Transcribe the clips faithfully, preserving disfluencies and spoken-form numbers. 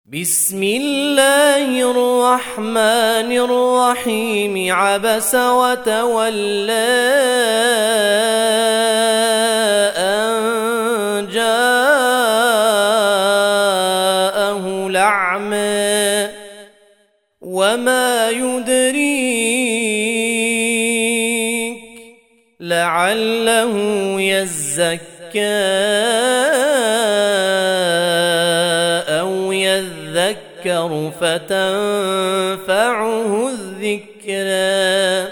بسم الله الرحمن الرحيم عبس وتولى أن جاءه الأعمى وما يدريك لعله يزكى أو يذكر فتنفعه الذكرى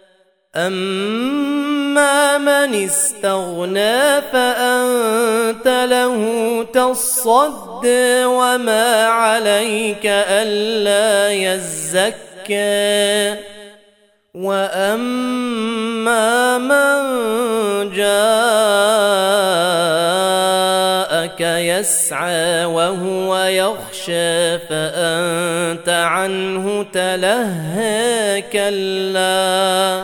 أما من استغنى فأنت له تصدى وما عليك ألا يزكى وأما من جاءك يسعى وهو يخشى فأنت عنه تلهى كلا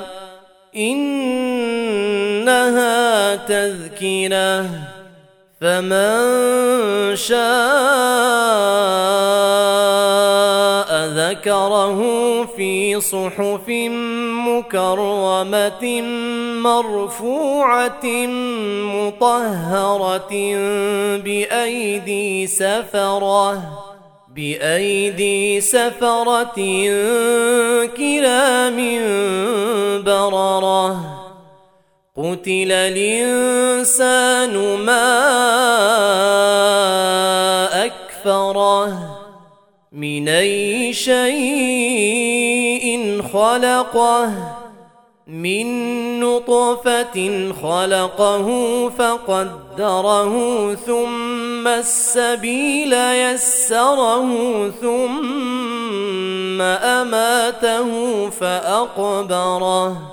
إنها تذكرة فمن شاء ذكره في صحف مكرمة مرفوعة مطهرة بأيدي سفرة بأيدي سفرة كرام بررة قتل الإنسان ما أكفره من أي شيء خلقه من نطفة خلقه فقدره ثم السبيل يسره ثم أماته فأقبره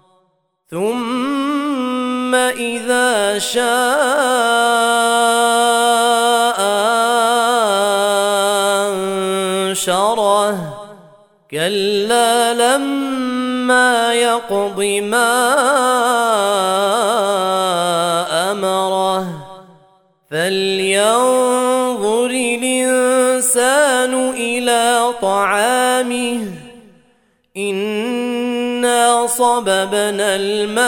ثم إذا شاء أنشره كلا لما يقض ما أمره فلينظر الإنسان إلى طعامه إنا صببنا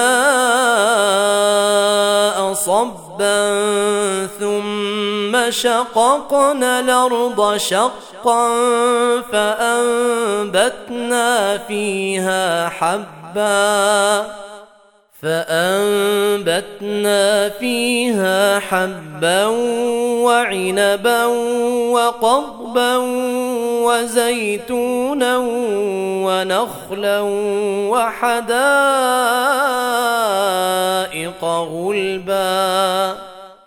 الماء صبا ثم شققنا الأرض شقا فأنبتنا فيها حبا فأنبتنا فيها حبا وعنبا وقضبا وزيتونا ونخلا وحدائق غلبا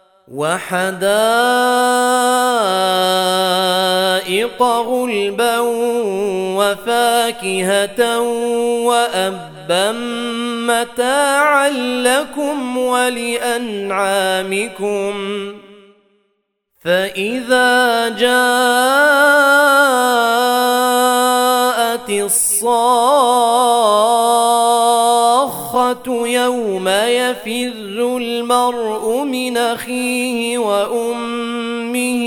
وحدائق غلبا وفاكهة وأبا متاعا لكم ولأنعامكم فإذا جاءت الصاخة يوم يفر المرء من أخيه وأمه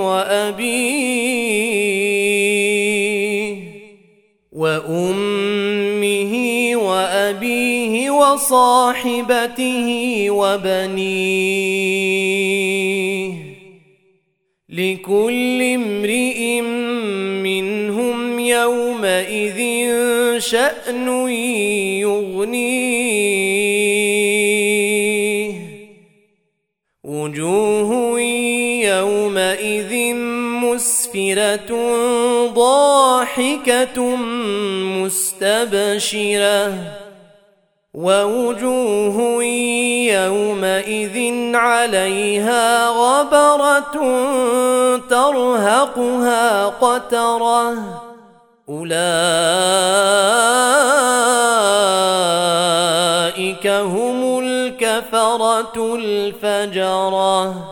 وأبيه وأمه وأبيه وصاحبته وبنيه لكل امرئ منهم يومئذ شأن يغنيه وجوه يومئذ مسفرة ضاحكة مستبشرة ووجوه يومئذ عليها غبرة ترهقها قترة أولئك هم الكفرة الفجرة.